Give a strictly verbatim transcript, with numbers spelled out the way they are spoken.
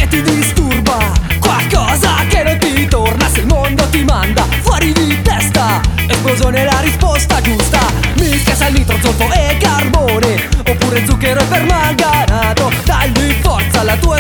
che ti disturba, qualcosa che non ti torna se il mondo ti manda fuori di testa. Esplosione è la risposta giusta, mischia sal, nitro, zolfo e carbone, oppure zucchero e permanganato. Dagli forza alla tua